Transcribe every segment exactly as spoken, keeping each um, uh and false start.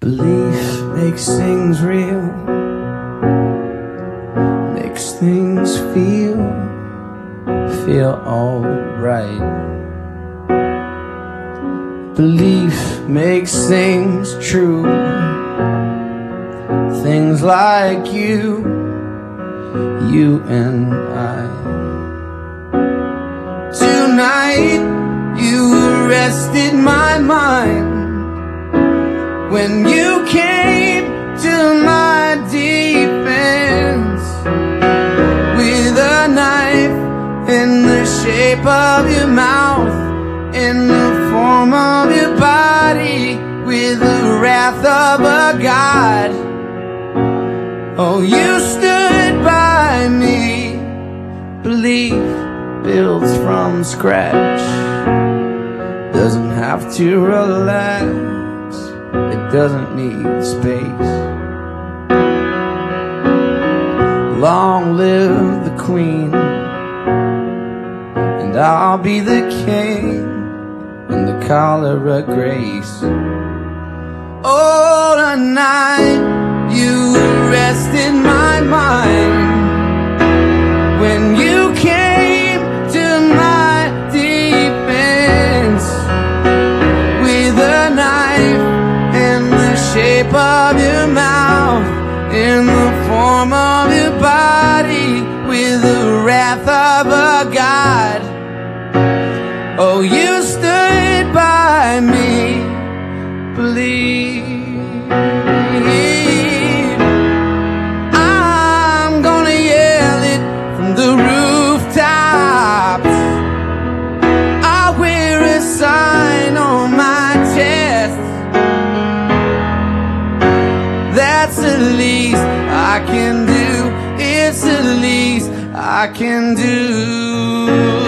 Belief makes things real, makes things feel, feel alright. Belief makes things true, things like you, you and I. Tonight you arrested my mind when you came to my defense with a knife in the shape of your mouth, in the form of your body, with the wrath of a god. Oh, you stood by me. Belief builds from scratch, doesn't have to relax, it doesn't need space. Long live the queen, and I'll be the king in the cholera grace. Oh, tonight you arrested my mind when you came to my defense with a knife in the shape of your mouth, in the form of your body, with the wrath of a god. Oh, you stood by me. Believe I'm gonna yell it from the rooftops. I'll wear a sign on my chest. That's the least I can do. It's the least I can do.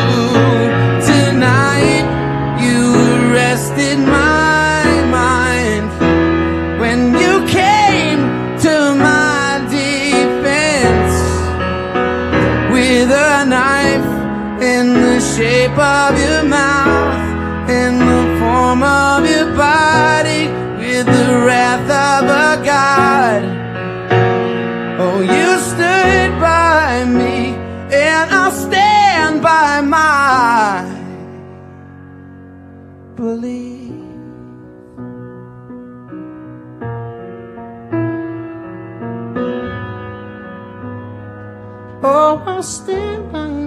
Tonight you arrested my mind when you came to my defense with a knife in the shape of your mouth, in the form of your body, with the wrath of a god. Oh, you stood by me, and I'll stand by my belief. Oh, I'll stand by